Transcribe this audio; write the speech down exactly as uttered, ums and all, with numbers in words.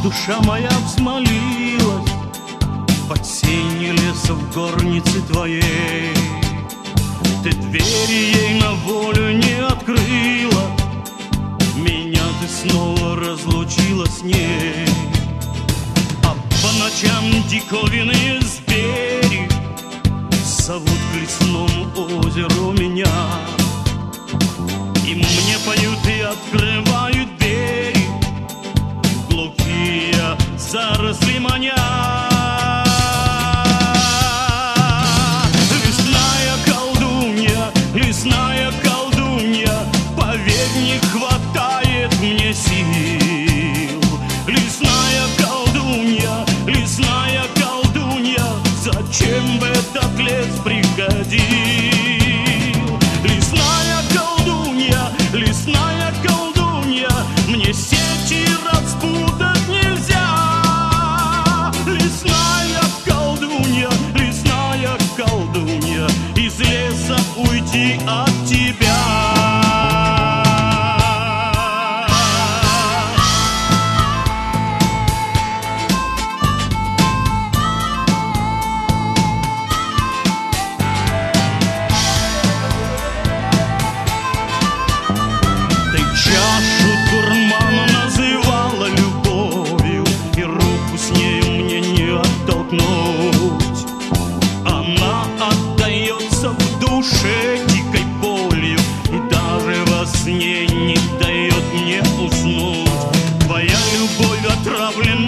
душа моя взмолилась под сенью леса в горнице твоей. Ты двери ей на волю не открыла, меня ты снова разлучила с ней. А по ночам диковинные звери зовут к лесному озеру меня. И мне поют и открывают двери глухие заросли маня. Лесная колдунья, лесная колдунья, поверь, не хватает мне сил. Лесная колдунья, лесная колдунья, зачем в этот лес приходил? Лесная колдунья, лесная колдунья, мне сети распутать нельзя. Лесная колдунья, лесная колдунья, из леса уйти от тебя. Чашу дурмана называла любовью, и руку с нею мне не оттолкнуть. Она отдается в душе дикой болью, и даже во сне не дает мне уснуть. Твоя любовь отравлена